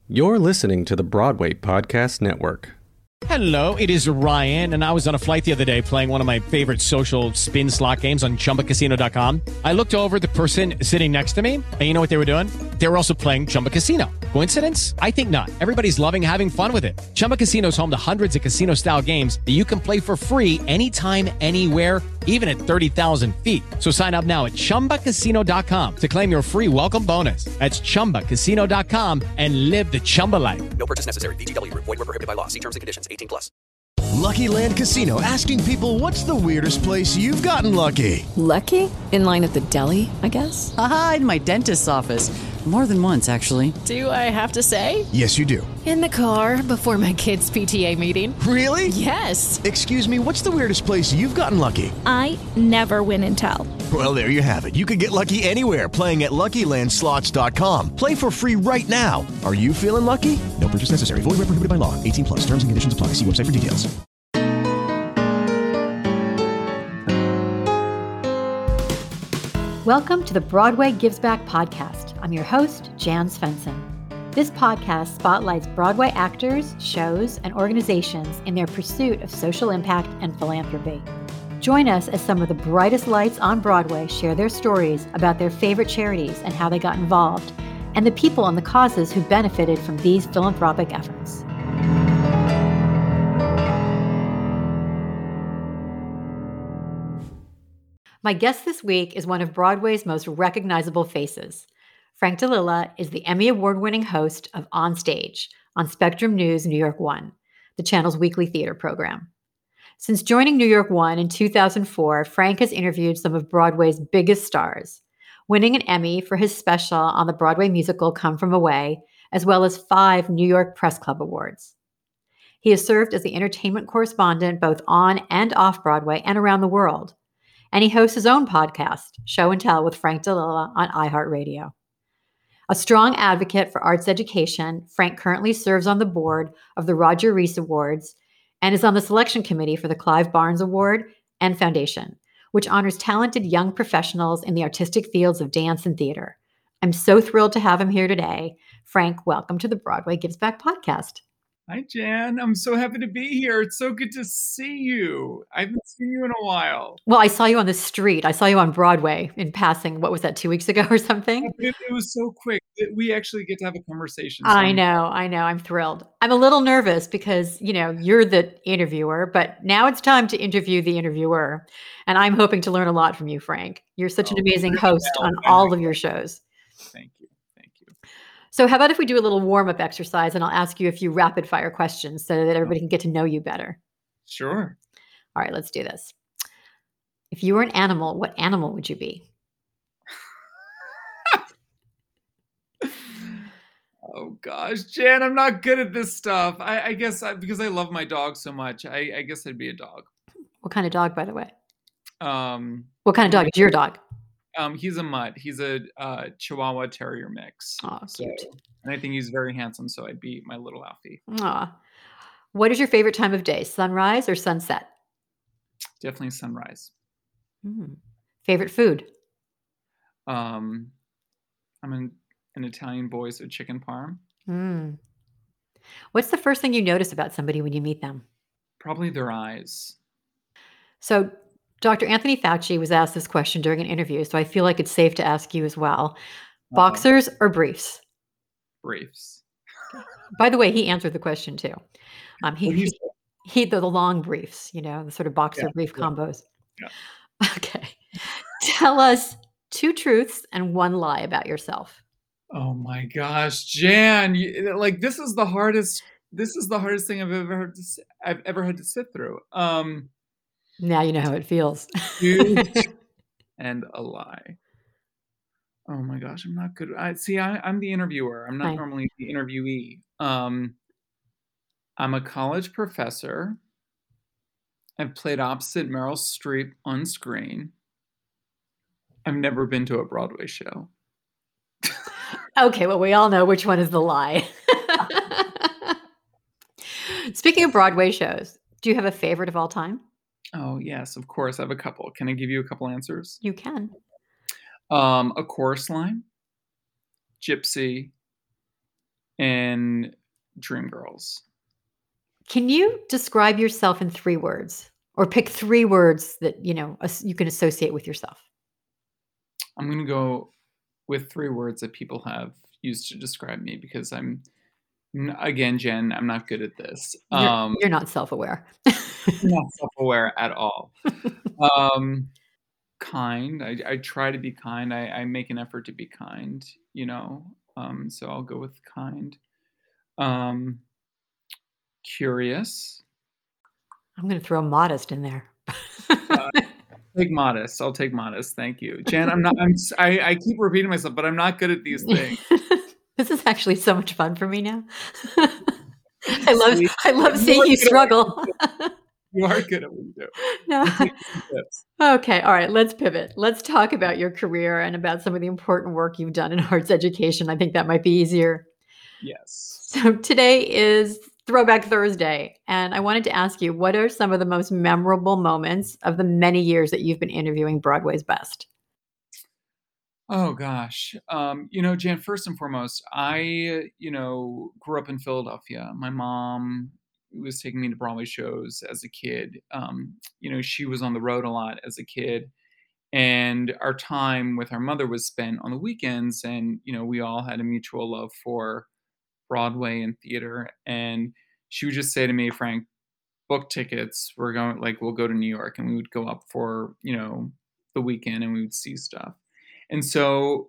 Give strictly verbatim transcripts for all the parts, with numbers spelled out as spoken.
You're listening to the Broadway Podcast Network. Hello, it is Ryan, and I was on a flight the other day playing one of my favorite social spin slot games on Chumba Casino dot com. I looked over at the person sitting next to me, and you know what they were doing? They were also playing Chumba Casino. Coincidence? I think not. Everybody's loving having fun with it. Chumba Casino is home to hundreds of casino-style games that you can play for free anytime, anywhere, even at thirty thousand feet. So sign up now at Chumba Casino dot com to claim your free welcome bonus. That's Chumba Casino dot com and live the Chumba life. No purchase necessary. V G W. Void where prohibited by law. See terms and conditions. eighteen plus. Lucky Land Casino, asking people, what's the weirdest place you've gotten lucky? Lucky? In line at the deli, I guess? Aha, in my dentist's office. More than once, actually. Do I have to say? Yes, you do. In the car before my kids' P T A meeting. Really? Yes. Excuse me, what's the weirdest place you've gotten lucky? I never win and tell. Well, there you have it. You can get lucky anywhere, playing at Lucky Land Slots dot com. Play for free right now. Are you feeling lucky? No purchase necessary. Void where prohibited by law. eighteen plus. Terms and conditions apply. See website for details. Welcome to the Broadway Gives Back podcast. I'm your host, Jan Svensson. This podcast spotlights Broadway actors, shows, and organizations in their pursuit of social impact and philanthropy. Join us as some of the brightest lights on Broadway share their stories about their favorite charities and how they got involved, and the people and the causes who benefited from these philanthropic efforts. My guest this week is one of Broadway's most recognizable faces. Frank DeLilla is the Emmy Award-winning host of On Stage on Spectrum News New York One, the channel's weekly theater program. Since joining New York One in two thousand four, Frank has interviewed some of Broadway's biggest stars, winning an Emmy for his special on the Broadway musical Come From Away, as well as five New York Press Club Awards. He has served as the entertainment correspondent both on and off Broadway and around the world. And he hosts his own podcast, Show and Tell with Frank DeLilla on iHeartRadio. A strong advocate for arts education, Frank currently serves on the board of the Roger Rees Awards and is on the selection committee for the Clive Barnes Award and Foundation, which honors talented young professionals in the artistic fields of dance and theater. I'm so thrilled to have him here today. Frank, welcome to the Broadway Gives Back podcast. Hi, Jan. I'm so happy to be here. It's so good to see you. I haven't seen you in a while. Well, I saw you on the street. I saw you on Broadway in passing. What was that, two weeks ago or something? It, it was so quick that we actually get to have a conversation. I know. I know. I'm thrilled. I'm a little nervous because, you know, you're the interviewer, but now it's time to interview the interviewer. And I'm hoping to learn a lot from you, Frank. You're such an amazing host on all of your shows. Thank you. So how about if we do a little warm-up exercise and I'll ask you a few rapid-fire questions so that everybody can get to know you better. Sure. All right, let's do this. If you were an animal, what animal would you be? Oh, gosh, Jan, I'm not good at this stuff. I, I guess I, because I love my dog so much, I, I guess I'd be a dog. What kind of dog, by the way? Um, what kind of dog is your dog? Um, he's a mutt. He's a uh, Chihuahua Terrier mix. Oh, cute. So, and I think he's very handsome, so I'd be my little Alfie. Aw. What is your favorite time of day, sunrise or sunset? Definitely sunrise. Mm. Favorite food? Um, I'm an, an Italian boy, so chicken parm. Mm. What's the first thing you notice about somebody when you meet them? Probably their eyes. So Doctor Anthony Fauci was asked this question during an interview, so I feel like it's safe to ask you as well. Boxers or briefs? Briefs. By the way, he answered the question too. Um, he, he, he the, the long briefs, you know, the sort of boxer yeah, brief yeah. combos. Yeah. Okay. Tell us two truths and one lie about yourself. Oh my gosh, Jan! You, like this is the hardest. This is the hardest thing I've ever had to, I've ever had to sit through. Um, Now you know how it feels. And a lie. Oh my gosh, I'm not good. I see. I, I'm the interviewer. I'm not Hi. normally the interviewee. Um, I'm a college professor. I've played opposite Meryl Streep on screen. I've never been to a Broadway show. Okay, well, we all know which one is the lie. Speaking of Broadway shows, do you have a favorite of all time? Oh, yes, of course. I have a couple. Can I give you a couple answers? You can. Um, A Chorus Line, Gypsy, and Dreamgirls. Can you describe yourself in three words, or pick three words that, you know, as you can associate with yourself? I'm gonna go with three words that people have used to describe me because I'm n again, Jen, I'm not good at this. You're Um, you're not self-aware. not self-aware at all. Um, kind. I I try to be kind. I I make an effort to be kind, you know? Um, so I'll go with kind. Um, curious. I'm gonna throw modest in there. Uh, take modest. I'll take modest. Thank you. Jen, I'm not I'm s I I keep repeating myself, but I'm not good at these things. This is actually so much fun for me now. I love See? I love You seeing are you good at what you struggle. do. You are good at what you do. No. I'm taking some tips. Okay, all right, let's pivot. Let's talk about your career and about some of the important work you've done in arts education. I think that might be easier. Yes. So today is Throwback Thursday, and I wanted to ask you, what are some of the most memorable moments of the many years that you've been interviewing Broadway's best? Oh gosh. Um, you know, Jan, first and foremost, I, you know, grew up in Philadelphia. My mom was taking me to Broadway shows as a kid. Um, you know, she was on the road a lot as a kid. And our time with our mother was spent on the weekends. And, you know, we all had a mutual love for Broadway and theater. And she would just say to me, Frank, book tickets. We're going, like, we'll go to New York. And we would go up for, you know, the weekend and we would see stuff. And so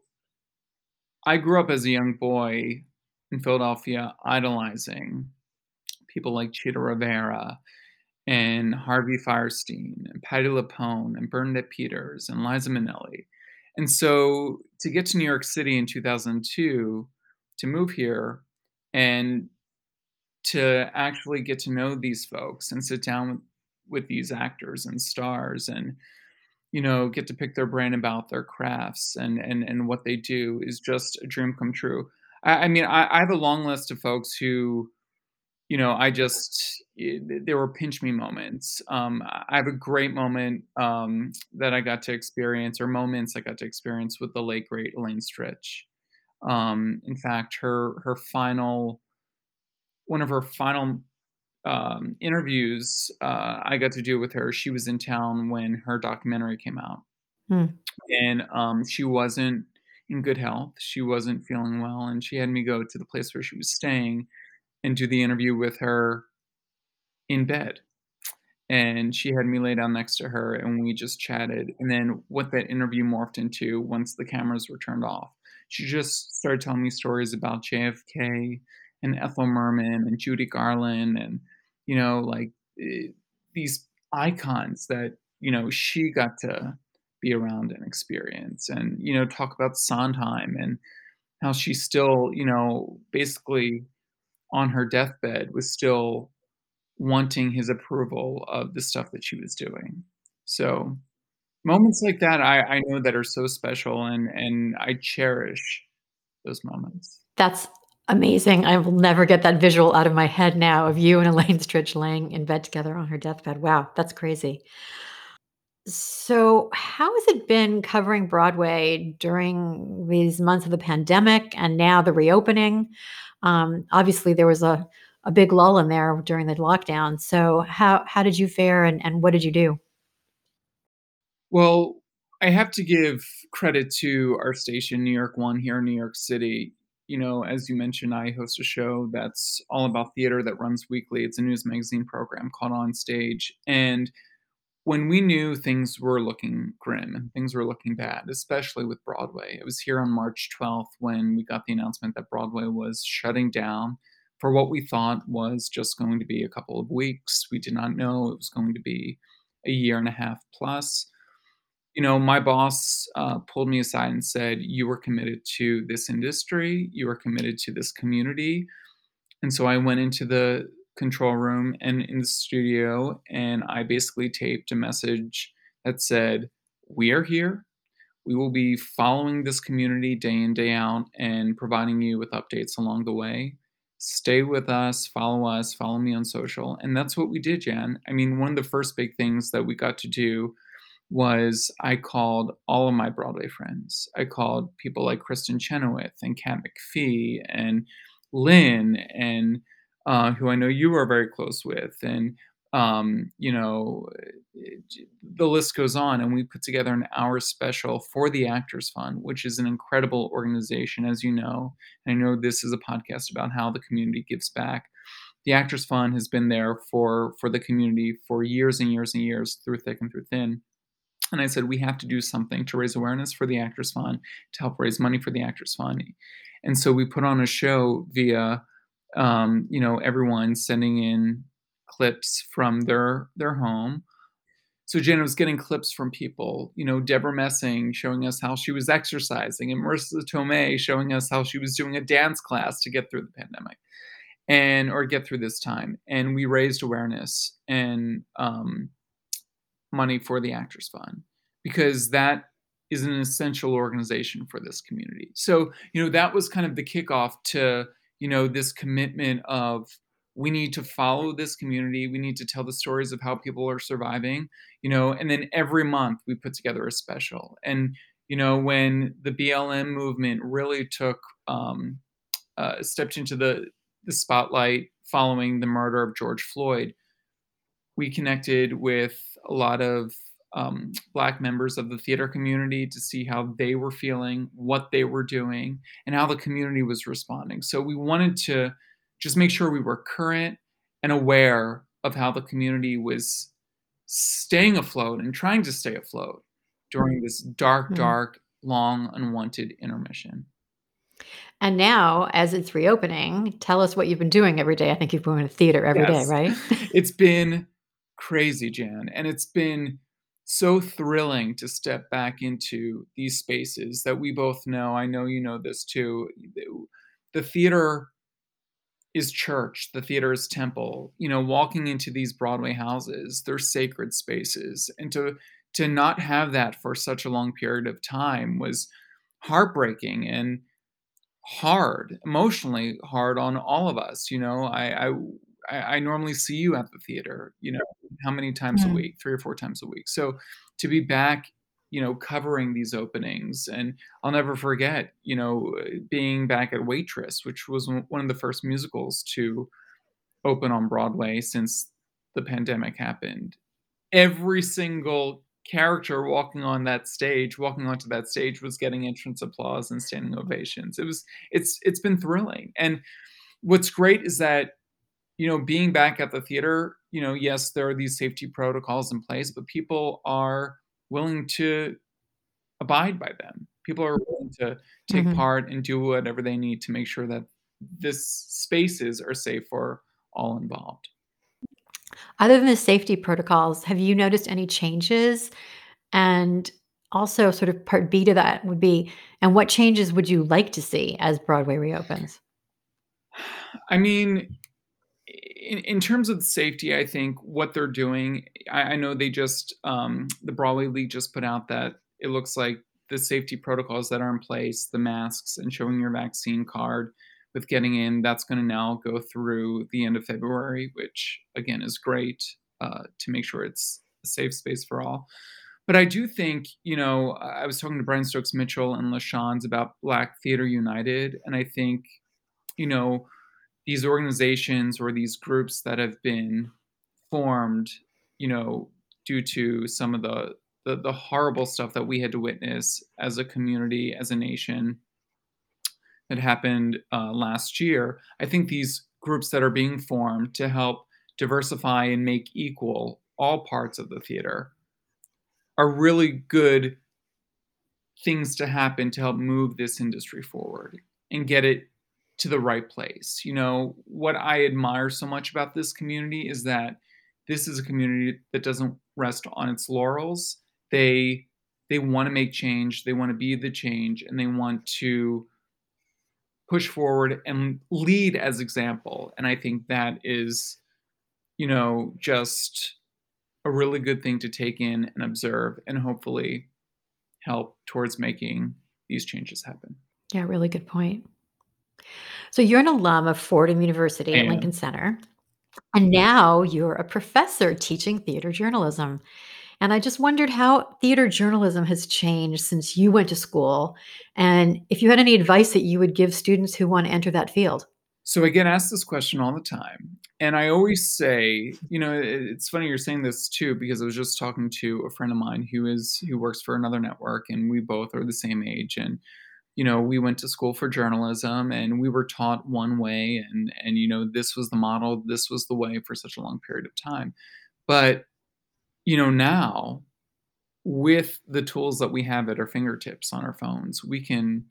I grew up as a young boy in Philadelphia idolizing people like Chita Rivera and Harvey Fierstein and Patti LuPone and Bernadette Peters and Liza Minnelli. And so to get to New York City in two thousand two, to move here and to actually get to know these folks and sit down with, with these actors and stars and you know, get to pick their brain about their crafts and and and what they do is just a dream come true. I, I mean, I, I have a long list of folks who, you know, I just eh, there were pinch me moments. Um, I have a great moment um, that I got to experience, or moments I got to experience with the late great Elaine Stritch. Um, in fact, her her final one of her final um, interviews uh, I got to do with her. She was in town when her documentary came out, Hmm. and um, she wasn't in good health. She wasn't feeling well, and she had me go to the place where she was staying and do the interview with her in bed. And she had me lay down next to her, and we just chatted. And then what that interview morphed into once the cameras were turned off, she just started telling me stories about J F K and Ethel Merman and Judy Garland and, you know, like eh, these icons that, you know, she got to be around and experience and, you know, talk about Sondheim and how she still, you know, basically on her deathbed was still wanting his approval of the stuff that she was doing. So moments like that, I, I know that are so special, and and I cherish those moments. That's amazing. I will never get that visual out of my head now of you and Elaine Stritch laying in bed together on her deathbed. Wow, that's crazy. So, how has it been covering Broadway during these months of the pandemic and now the reopening? Um, obviously, there was a, a big lull in there during the lockdown. So, how how did you fare, and, and what did you do? Well, I have to give credit to our station, New York One, here in New York City. You know, as you mentioned, I host a show that's all about theater that runs weekly. It's a news magazine program called On Stage. And when we knew things were looking grim and things were looking bad, especially with Broadway, it was here on March twelfth when we got the announcement that Broadway was shutting down for what we thought was just going to be a couple of weeks. We did not know it was going to be a year and a half plus. You know, my boss uh, pulled me aside and said, "You were committed to this industry, you were committed to this community." And so I went into the control room and in the studio, and I basically taped a message that said, "We are here. We will be following this community day in, day out, and providing you with updates along the way. Stay with us, follow us, follow me on social." And that's what we did, Jan. I mean, one of the first big things that we got to do was I called all of my Broadway friends. I called people like Kristen Chenoweth and Kat McPhee and Lynn, and uh, who I know you are very close with, and um, you know, it- the list goes on. And we put together an hour special for the Actors Fund, which is an incredible organization, as you know. And I know this is a podcast about how the community gives back. The Actors Fund has been there for for the community for years and years and years, through thick and through thin. And I said, we have to do something to raise awareness for the Actors Fund, to help raise money for the Actors Fund. And so we put on a show via, um, you know, everyone sending in clips from their their home. So Jenna was getting clips from people, you know, Deborah Messing showing us how she was exercising, and Marissa Tomei showing us how she was doing a dance class to get through the pandemic, and or get through this time. And we raised awareness and um, money for the Actors Fund, because that is an essential organization for this community. So, you know, that was kind of the kickoff to, you know, this commitment of, we need to follow this community. We need to tell the stories of how people are surviving, you know, and then every month we put together a special. And, you know, when the B L M movement really took, um, uh, stepped into the, the spotlight following the murder of George Floyd, we connected with a lot of um, Black members of the theater community to see how they were feeling, what they were doing, and how the community was responding. So we wanted to just make sure we were current and aware of how the community was staying afloat and trying to stay afloat during this dark, Mhm. dark, long, unwanted intermission. And now, as it's reopening, tell us what you've been doing every day. I think you've been going to theater every day, Yes. right? It's been crazy, Jan, and it's been so thrilling to step back into these spaces that we both know. I know you know this too. The the theater is church, the theater is temple. You know, walking into these Broadway houses, they're sacred spaces. And to to not have that for such a long period of time was heartbreaking and hard, emotionally hard on all of us. You know, I I I I normally see you at the theater, you know, how many times a Mm. week? three or four times a week. So to be back, you know, covering these openings, and I'll never forget, you know, uh, being back at Waitress, which was one one of the first musicals to open on Broadway since the pandemic happened. Every single character walking on that stage, walking onto that stage was getting entrance applause and standing ovations. It was it's it's been thrilling. And what's great is that, you know, being back at the theater, you know, yes, there are these safety protocols in place, but people are willing to abide by them. People are willing to take Mhm. part and do whatever they need to make sure that this spaces are safe for all involved. Other than the safety protocols, have you noticed any changes? And also, sort of part B to that would be, and what changes would you like to see as Broadway reopens? I mean, in, in terms of safety, I think what they're doing, I, I know they just, um, the Broadway League just put out that it looks like the safety protocols that are in place, the masks and showing your vaccine card with getting in, that's going to now go through the end of February, which again is great uh, to make sure it's a safe space for all. But I do think, you know, I I was talking to Brian Stokes Mitchell and LaShawns about Black Theater United, and I think, you know, these organizations or these groups that have been formed, you know, due to some of the the, the horrible stuff that we had to witness as a community, as a nation, that happened uh, last year. I think these groups that are being formed to help diversify and make equal all parts of the theater are really good things to happen to help move this industry forward and get it to the right place. You know, what I admire so much about this community is that this is a community that doesn't rest on its laurels. They they want to make change, they want to be the change, and they want to push forward and lead as example. And I think that is, you know, just a really good thing to take in and observe and hopefully help towards making these changes happen. Yeah, really good point. So you're an alum of Fordham University at Lincoln And Center, and now you're a professor teaching theater journalism. And I just wondered how theater journalism has changed since you went to school, and if you had any advice that you would give students who want to enter that field. So I get asked this question all the time. And I always say, you know, it, it's funny you're saying this too, because I was just talking to a friend of mine who is who works for another network, and we both are the same age. And, you know, we went to school for journalism, and we were taught one way, and and you know, this was the model, this was the way for such a long period of time. But, you know, now with the tools that we have at our fingertips on our phones, we can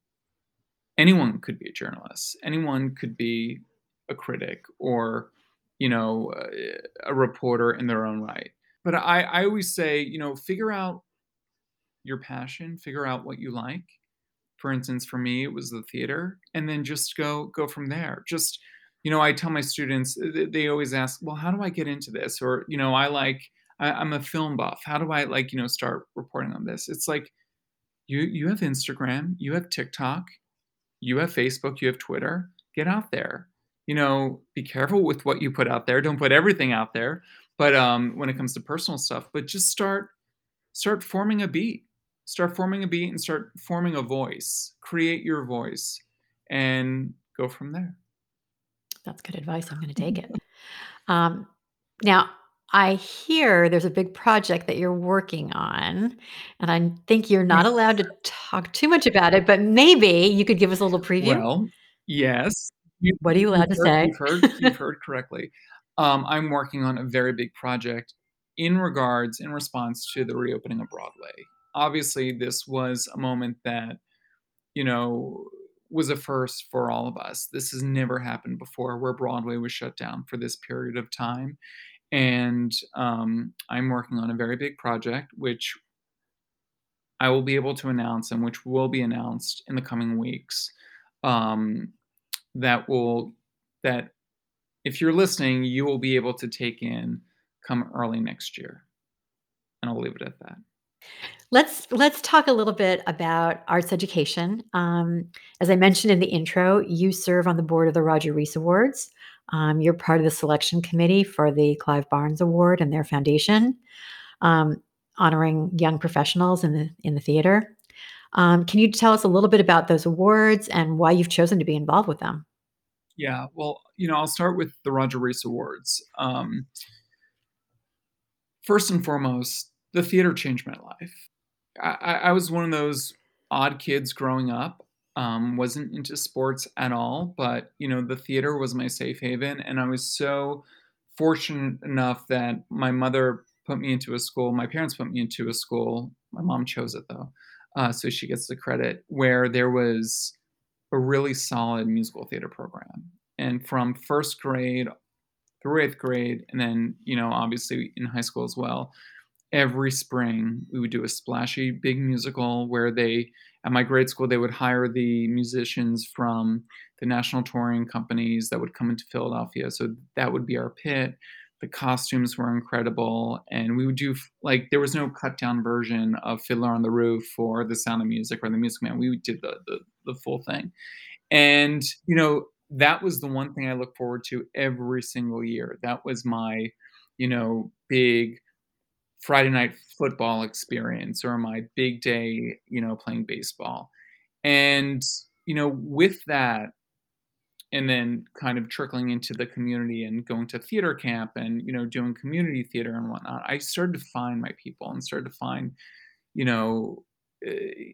anyone could be a journalist. Anyone could be a critic or, you know, a, a reporter in their own right. But I, I always say, you know, figure out your passion, figure out what you like. For instance, for me, it was the theater, and then just go go from there. Just, you know, I tell my students, they, they always ask, well, how do I get into this? Or, you know, I like, I, I'm a film buff. How do I like, you know, start reporting on this? It's like you you have Instagram, you have TikTok, you have Facebook, you have Twitter. Get out there. You know, be careful with what you put out there. Don't put everything out there. But um, when it comes to personal stuff, but just start start forming a beat. Start forming a beat and start forming a voice. Create your voice and go from there. That's good advice. I'm going to take it. Um, now, I hear there's a big project that you're working on, and I think you're not allowed to talk too much about it, but maybe you could give us a little preview? Well, yes. You, What are you allowed you've to heard, say? You've heard, you've heard correctly. Um, I'm working on a very big project in regards, in response to the reopening of Broadway. Obviously, this was a moment that, you know, was a first for all of us. This has never happened before, where Broadway was shut down for this period of time. And um, I'm working on a very big project, which I will be able to announce and which will be announced in the coming weeks. Um, that will, that if you're listening, you will be able to take in come early next year. And I'll leave it at that. Let's let's talk a little bit about arts education. Um, as I mentioned in the intro, you serve on the board of the Roger Rees Awards. Um, you're part of the selection committee for the Clive Barnes Award and their foundation, um, honoring young professionals in the in the theater. Um, can you tell us a little bit about those awards and why you've chosen to be involved with them? Yeah, well, you know, I'll start with the Roger Rees Awards. Um, first and foremost, the theater changed my life. I, I was one of those odd kids growing up. Um, wasn't into sports at all, but you know, the theater was my safe haven, and I was so fortunate enough that my mother put me into a school. My parents put me into a school. My mom chose it though, uh, so she gets the credit. Where there was a really solid musical theater program, and from first grade through eighth grade, and then you know, obviously in high school as well. Every spring, we would do a splashy big musical where they, at my grade school, they would hire the musicians from the national touring companies that would come into Philadelphia. So that would be our pit. The costumes were incredible. And we would do, like, there was no cut down version of Fiddler on the Roof or The Sound of Music or The Music Man. We did the, the, the full thing. And, you know, that was the one thing I look forward to every single year. That was my, you know, big Friday night football experience or my big day, you know, playing baseball. And, you know, with that, and then kind of trickling into the community and going to theater camp and, you know, doing community theater and whatnot, I started to find my people and started to find, you know, uh,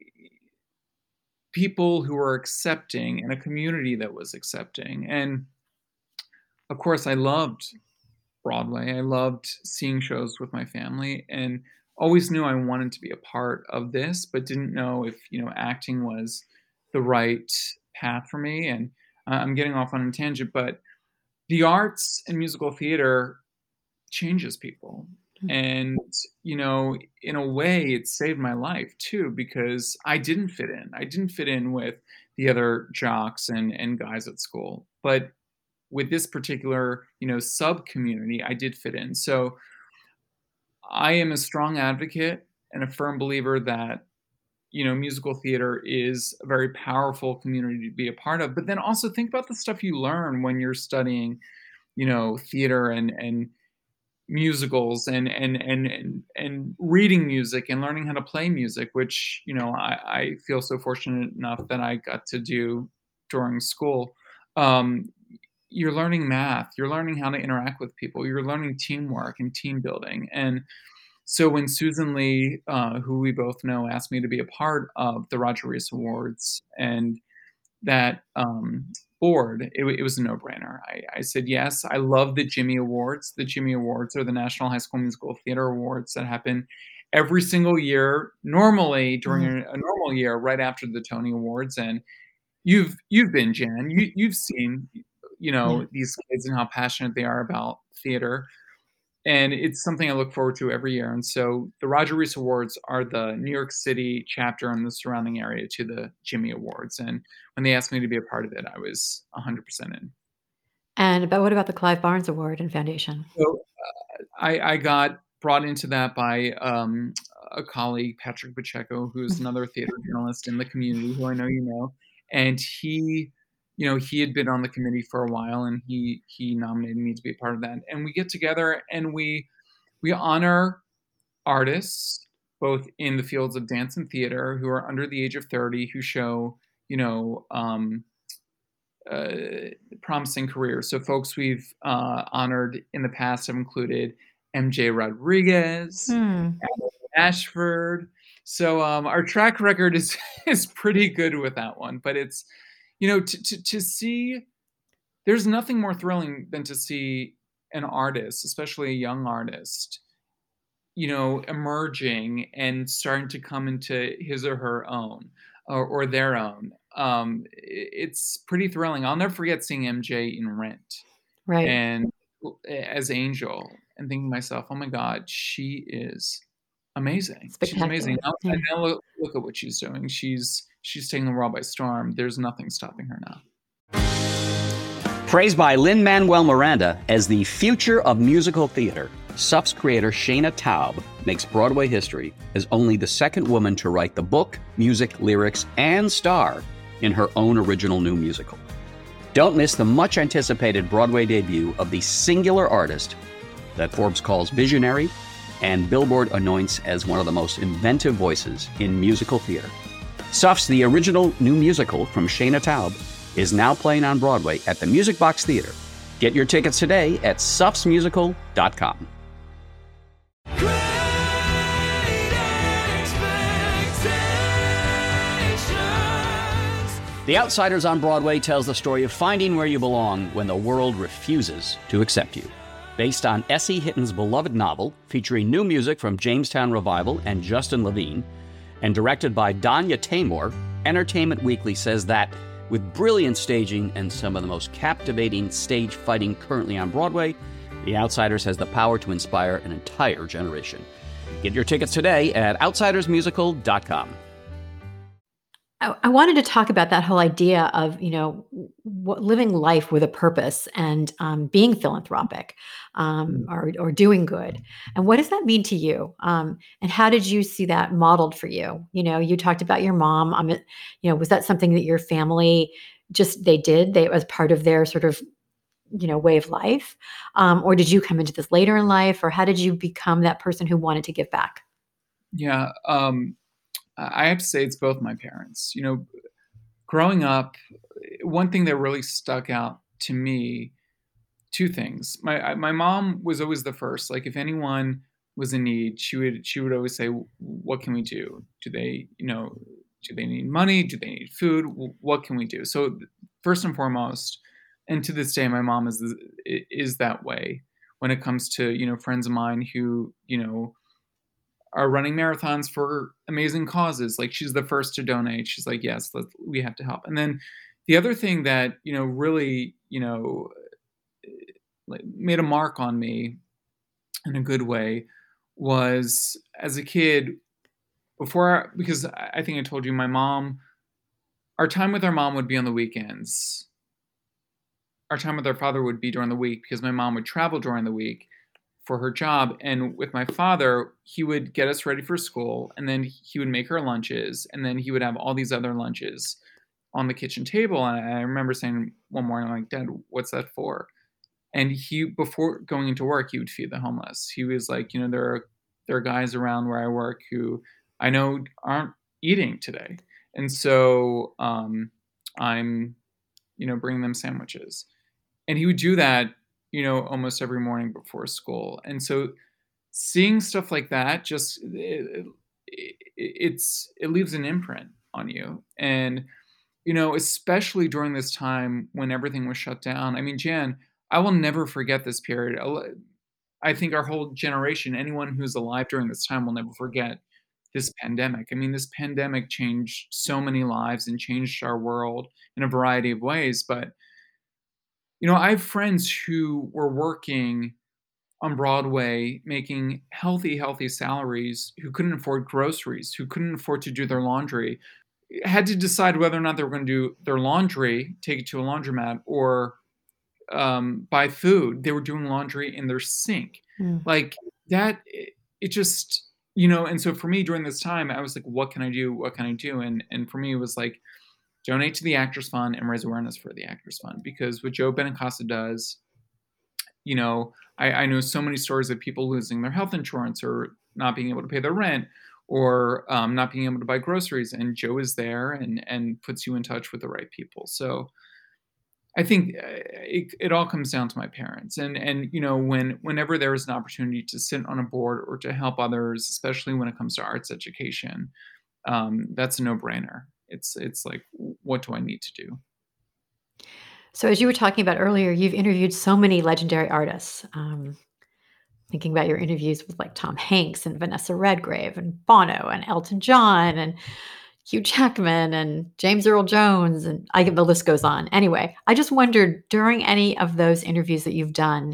people who were accepting and a community that was accepting. And of course, I loved Broadway. I loved seeing shows with my family and always knew I wanted to be a part of this, but didn't know if, you know, acting was the right path for me. And uh, I'm getting off on a tangent, but the arts and musical theater changes people. And, you know, in a way, it saved my life too, because I didn't fit in. I didn't fit in with the other jocks and, and guys at school. But with this particular, you know, sub community, I did fit in. So I am a strong advocate and a firm believer that, you know, musical theater is a very powerful community to be a part of. But then also think about the stuff you learn when you're studying, you know, theater and and musicals and and and and, and reading music and learning how to play music, which, you know, I, I feel so fortunate enough that I got to do during school. um, you're learning math, you're learning how to interact with people, you're learning teamwork and team building. And so when Susan Lee, uh, who we both know, asked me to be a part of the Roger Rees Awards and that um, board, it, it was a no-brainer. I, I said yes. I love the Jimmy Awards. The Jimmy Awards are the National High School Musical Theater Awards that happen every single year, normally during Mhm. a, a normal year, right after the Tony Awards. And you've you've been, Jan. You you've seen, you Yeah. know, these kids and how passionate they are about theater. And it's something I look forward to every year. And so the Roger Rees Awards are the New York City chapter and the surrounding area to the Jimmy Awards. And when they asked me to be a part of it, I was one hundred percent in. And but what about the Clive Barnes Award and Foundation? So uh, I, I got brought into that by um, a colleague, Patrick Pacheco, who's Mhm. another theater journalist in the community, who I know you know. And he, you know, he had been on the committee for a while, and he he nominated me to be a part of that. And we get together and we we honor artists, both in the fields of dance and theater, who are under the age of thirty, who show, you know, um, uh, promising careers. So folks we've uh, honored in the past have included M J Rodriguez, Hmm. Alan Ashford. So um, our track record is is pretty good with that one. But it's, you know, to, to, to see, there's nothing more thrilling than to see an artist, especially a young artist, you know, emerging and starting to come into his or her own or, or their own. Um, it's pretty thrilling. I'll never forget seeing M J in Rent Right. and as Angel and thinking to myself, oh my God, she is amazing. She's amazing. Spectacular. Now, Yeah. and now look, look at what she's doing. She's she's taking the world by storm. There's nothing stopping her now. Praised by Lin-Manuel Miranda as the future of musical theater, S U F's creator Shana Taub makes Broadway history as only the second woman to write the book, music, lyrics, and star in her own original new musical. Don't miss the much-anticipated Broadway debut of the singular artist that Forbes calls visionary and Billboard anoints as one of the most inventive voices in musical theater. S U F's The Original New Musical from Shana Taub is now playing on Broadway at the Music Box Theater. Get your tickets today at sufs musical dot com. The Outsiders on Broadway tells the story of finding where you belong when the world refuses to accept you. Based on S E. Hitton's beloved novel, featuring new music from Jamestown Revival and Justin Levine, and directed by Danya Taymor, Entertainment Weekly says that with brilliant staging and some of the most captivating stage fighting currently on Broadway, The Outsiders has the power to inspire an entire generation. Get your tickets today at outsiders musical dot com. I, I wanted to talk about that whole idea of, you know, w- living life with a purpose and um, being philanthropic um, or, or doing good. And what does that mean to you? Um, and how did you see that modeled for you? You know, you talked about your mom. Um, you know, was that something that your family just, they did, they as part of their sort of, you know, way of life? Um, or did you come into this later in life? Or how did you become that person who wanted to give back? Yeah. Um, I have to say it's both my parents. You know, growing up, one thing that really stuck out to me, two things. My my mom was always the first. Like if anyone was in need, she would she would always say, "What can we do? Do they, you know, do they need money? Do they need food? What can we do?" So first and foremost, and to this day, my mom is is that way when it comes to, you know, friends of mine who, you know, are running marathons for amazing causes. Like she's the first to donate. She's like, yes, let's, we have to help. And then the other thing that, you know, really, you know, like made a mark on me in a good way was as a kid before, because I think I told you my mom, our time with our mom would be on the weekends. Our time with our father would be during the week because my mom would travel during the week for her job. And with my father, he would get us ready for school and then he would make our lunches and then he would have all these other lunches on the kitchen table. And I remember saying one morning, I'm like, Dad, what's that for? And he, before going into work, he would feed the homeless. He was like, you know, there are, there are guys around where I work who I know aren't eating today. And so um, I'm, you know, bringing them sandwiches. And he would do that, you know, almost every morning before school. And so seeing stuff like that, just it, it, it's it leaves an imprint on you. And you know, especially during this time when everything was shut down. I mean, Jan, I will never forget this period. I think our whole generation, anyone who's alive during this time, will never forget this pandemic. I mean, this pandemic changed so many lives and changed our world in a variety of ways. But you know, I have friends who were working on Broadway, making healthy, healthy salaries, who couldn't afford groceries, who couldn't afford to do their laundry, had to decide whether or not they were going to do their laundry, take it to a laundromat, or um, buy food. They were doing laundry in their sink. Mm. Like that, it, it just, you know, and so for me during this time, I was like, what can I do? What can I do? And and for me, it was like, donate to the Actors Fund and raise awareness for the Actors Fund. Because what Joe Benincasa does, you know, I, I know so many stories of people losing their health insurance or not being able to pay their rent or um, not being able to buy groceries. And Joe is there and, and puts you in touch with the right people. So I think it, it all comes down to my parents. And, and you know, when whenever there is an opportunity to sit on a board or to help others, especially when it comes to arts education, um, that's a no-brainer. It's it's like, what do I need to do? So as you were talking about earlier, you've interviewed so many legendary artists. Um, thinking about your interviews with like Tom Hanks and Vanessa Redgrave and Bono and Elton John and Hugh Jackman and James Earl Jones, and I the list goes on. Anyway, I just wondered, during any of those interviews that you've done,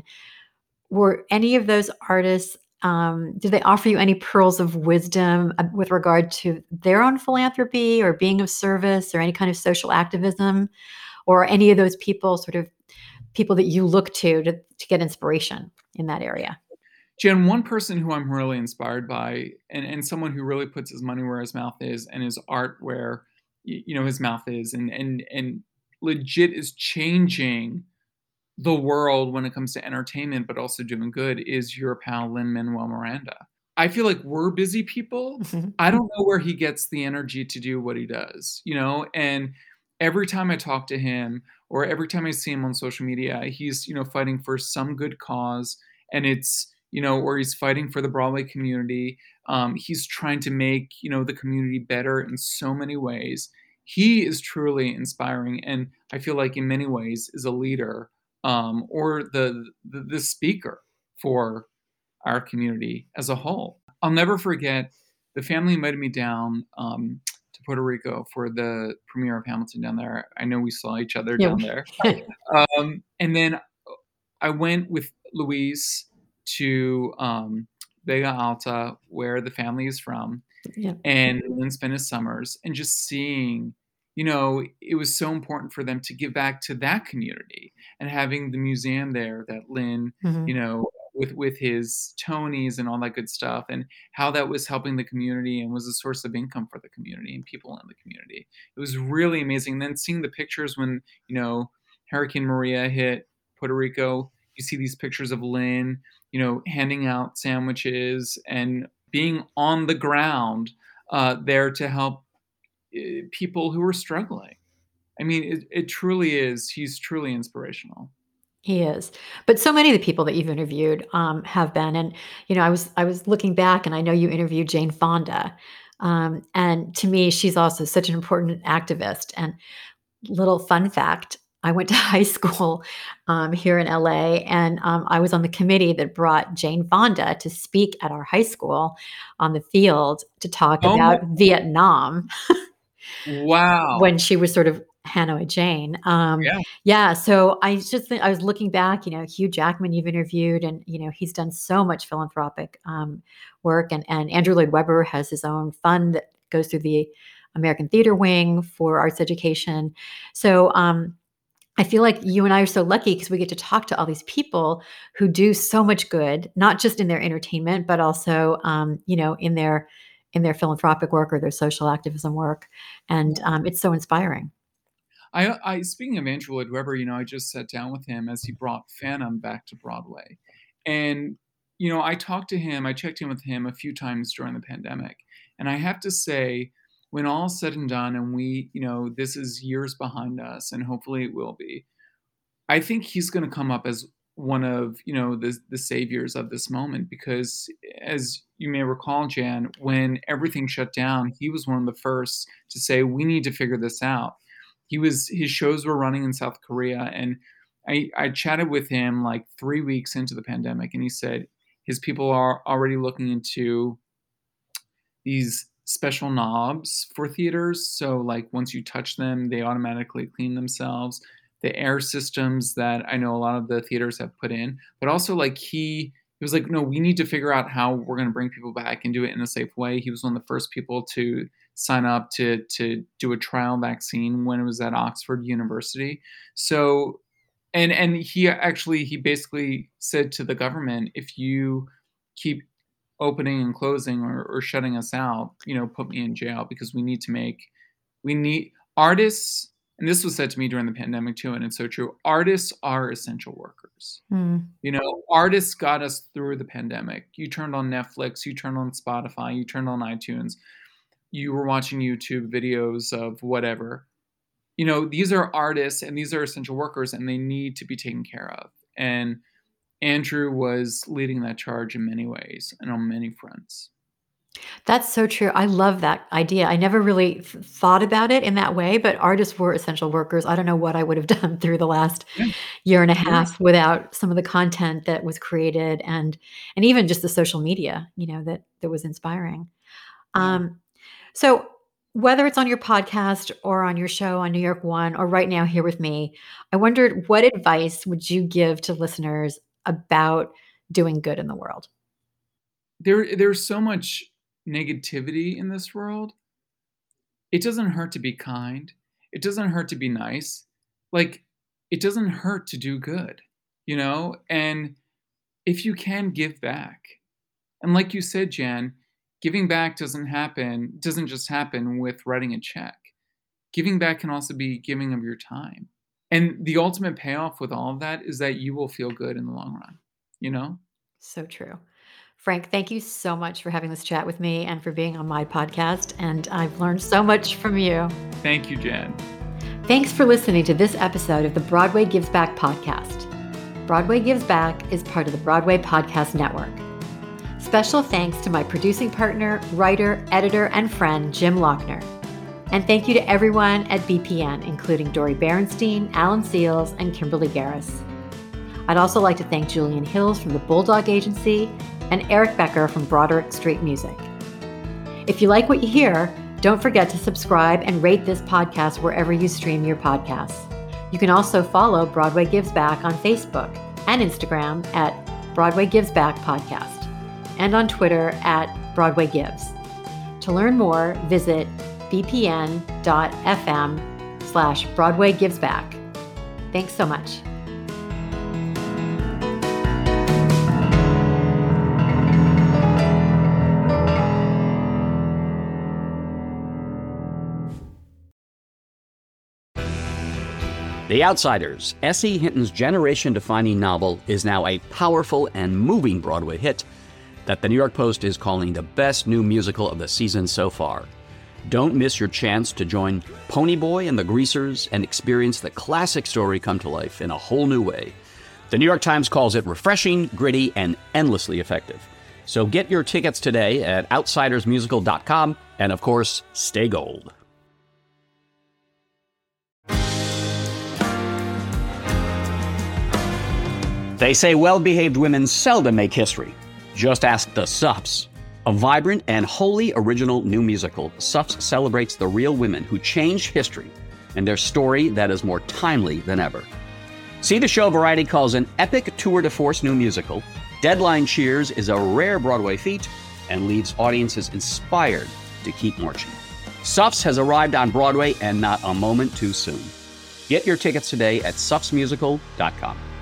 were any of those artists, um, did they offer you any pearls of wisdom uh, with regard to their own philanthropy or being of service or any kind of social activism, or any of those people sort of people that you look to to, to get inspiration in that area? Jen, one person who I'm really inspired by, and, and someone who really puts his money where his mouth is and his art where, you know, his mouth is, and and and legit is changing the world when it comes to entertainment, but also doing good, is your pal Lin-Manuel Miranda. I feel like we're busy people. I don't know where he gets the energy to do what he does, you know, and every time I talk to him or every time I see him on social media, he's, you know, fighting for some good cause, and it's, you know, or he's fighting for the Broadway community. Um, he's trying to make, you know, the community better in so many ways. He is truly inspiring, and I feel like in many ways is a leader, um, or the, the the speaker for our community as a whole. I'll never forget, the family invited me down um, to Puerto Rico for the premiere of Hamilton down there. I know we saw each other Yeah. down there. um, and then I went with Louise to um, Vega Alta, where the family is from, Yeah. and Lynn spent his summers, and just seeing, you know, it was so important for them to give back to that community, and having the museum there that Lynn, Mhm. you know, with with his Tonys and all that good stuff, and how that was helping the community and was a source of income for the community and people in the community. It was really amazing. And then seeing the pictures when, you know, Hurricane Maria hit Puerto Rico, you see these pictures of Lynn, you know, handing out sandwiches and being on the ground uh, there to help uh, people who are struggling. I mean, it, it truly is. He's truly inspirational. He is. But so many of the people that you've interviewed um, have been. And, you know, I was I was looking back, and I know you interviewed Jane Fonda. Um, and to me, she's also such an important activist. And little fun fact, I went to high school um, here in L A, and um, I was on the committee that brought Jane Fonda to speak at our high school on the field to talk Oh about my- Vietnam Wow. when she was sort of Hanoi Jane. Um, Yeah. yeah. So I just think I was looking back, you know, Hugh Jackman you've interviewed, and, you know, he's done so much philanthropic um, work. And, and Andrew Lloyd Webber has his own fund that goes through the American Theater Wing for arts education. So um, I feel like you and I are so lucky because we get to talk to all these people who do so much good, not just in their entertainment, but also, um, you know, in their in their philanthropic work or their social activism work. And um, it's so inspiring. I, I speaking of Andrew Lloyd Webber, you know, I just sat down with him as he brought Phantom back to Broadway, and you know, I talked to him. I checked in with him a few times during the pandemic, and I have to say, when all's said and done, and we, you know, this is years behind us, and hopefully it will be, I think he's going to come up as one of, you know, the the saviors of this moment, because as you may recall, Jan, when everything shut down, he was one of the first to say, we need to figure this out. He was, his shows were running in South Korea, and I, I chatted with him like three weeks into the pandemic, and he said his people are already looking into these special knobs for theaters. So like once you touch them, they automatically clean themselves. The air systems that I know a lot of the theaters have put in, but also like he, he was like, no, we need to figure out how we're going to bring people back and do it in a safe way. He was one of the first people to sign up to, to do a trial vaccine when it was at Oxford University. So, and, and he actually, he basically said to the government, if you keep opening and closing or, or shutting us out, you know, put me in jail, because we need to make, we need artists. And this was said to me during the pandemic too, and it's so true. Artists are essential workers. Mm. You know, artists got us through the pandemic. You turned on Netflix, you turned on Spotify, you turned on iTunes, you were watching YouTube videos of whatever. You know, these are artists and these are essential workers, and they need to be taken care of. And Andrew was leading that charge in many ways and on many fronts. That's so true. I love that idea. I never really th- thought about it in that way, but artists were essential workers. I don't know what I would have done through the last yeah. year and a half yeah. without some of the content that was created, and and even just the social media, you know, that that was inspiring. Yeah. Um, so whether it's on your podcast or on your show on New York One or right now here with me, I wondered, what advice would you give to listeners about doing good in the world? There, there's so much negativity in this world. It doesn't hurt to be kind. It doesn't hurt to be nice. Like, it doesn't hurt to do good, you know? And if you can, give back. And like you said, Jan, giving back doesn't happen, doesn't just happen with writing a check. Giving back can also be giving of your time. And the ultimate payoff with all of that is that you will feel good in the long run, you know? So true. Frank, thank you so much for having this chat with me and for being on my podcast. And I've learned so much from you. Thank you, Jan. Thanks for listening to this episode of the Broadway Gives Back podcast. Broadway Gives Back is part of the Broadway Podcast Network. Special thanks to my producing partner, writer, editor, and friend, Jim Lochner. And thank you to everyone at B P N, including Dori Berenstein, Alan Seals, and Kimberly Garris. I'd also like to thank Julian Hills from the Bulldog Agency and Eric Becker from Broderick Street Music. If you like what you hear, don't forget to subscribe and rate this podcast wherever you stream your podcasts. You can also follow Broadway Gives Back on Facebook and Instagram at Broadway Gives Back Podcast, and on Twitter at Broadway Gives. To learn more, visit bpn.fm slash Broadway Gives Back. Thanks so much. The Outsiders, S E. Hinton's generation-defining novel, is now a powerful and moving Broadway hit that the New York Post is calling the best new musical of the season so far. Don't miss your chance to join Ponyboy and the Greasers and experience the classic story come to life in a whole new way. The New York Times calls it refreshing, gritty, and endlessly effective. So get your tickets today at outsiders musical dot com, and of course, stay gold. They say well-behaved women seldom make history. Just ask the Suffs. A vibrant and wholly original new musical, Suffs celebrates the real women who changed history and their story that is more timely than ever. See the show Variety calls an epic tour de force new musical. Deadline cheers is a rare Broadway feat and leaves audiences inspired to keep marching. Suffs has arrived on Broadway, and not a moment too soon. Get your tickets today at suffs musical dot com.